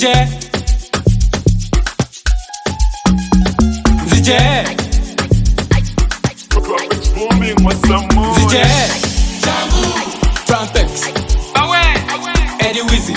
Nzije Trumpets Eddie Wizzy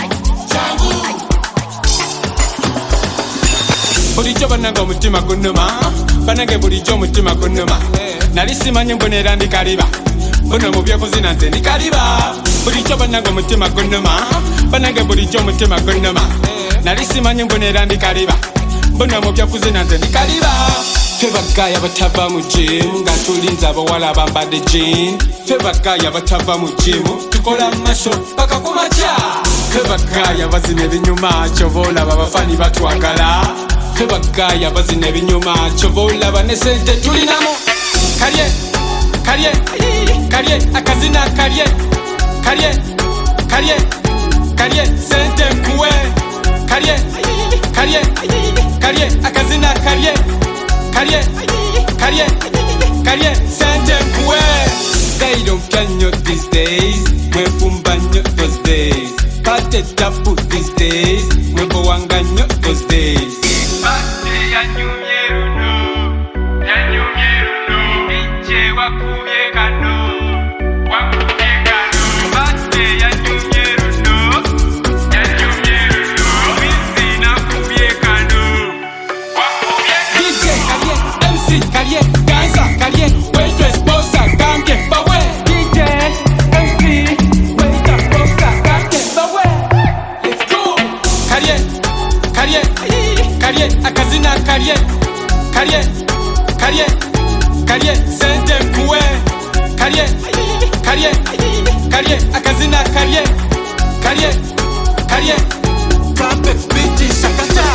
Bulijo bananga mutima gunuma banange bulijo mutima gunuma nalisimanye mbonera ndi kaliba bono mubyo kuzina nze ndi kaliba bulijo bananga mutima gunuma banange bulijo mutima gunuma nalisimanye mbonera ndi kaliba bono mubyo kuzina nze ndi kaliba Febagaya batava mu gym nga tulinza abawala bambadde jean Febagaya batava mu gym tukola masho paka kumacha Febagaya bazina ebinyuma kyobola babafani batwagala Febagaya bazina ebinyuma kyobola banesente tulinamu Kalye akazina kalye sente kuwe kalye akazina kalye sente kuwe. They don't can you these days when fumbanyo those days pate tapu these days when bowanganyo those days pate yanyumyeru no inje wakubye kano pate yanyumyeru no wizina kubye kano DJ Kalye MC Kalye Gaza Kalye waitress bossa kambye bawe DJ MC waitress bossa kambye bawe let's go Kalye akazina kalye sente kuwe kalye akazina kalye trumpet beat shakata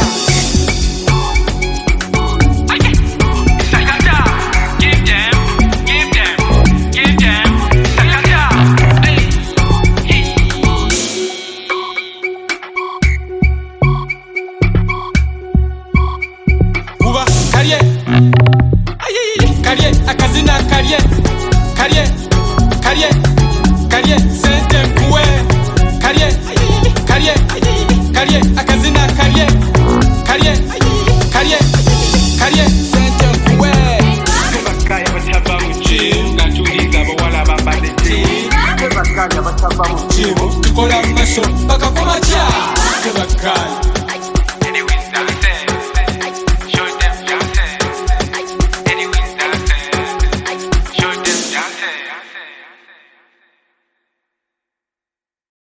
Kalye akazina kalye sente kuwe kalye akazina kalye sente kuwe Febagaya batava mu gym nga tulinza abawala bambadde jean Febagaya batava mu gym tukola masho paka kumacha Febagaya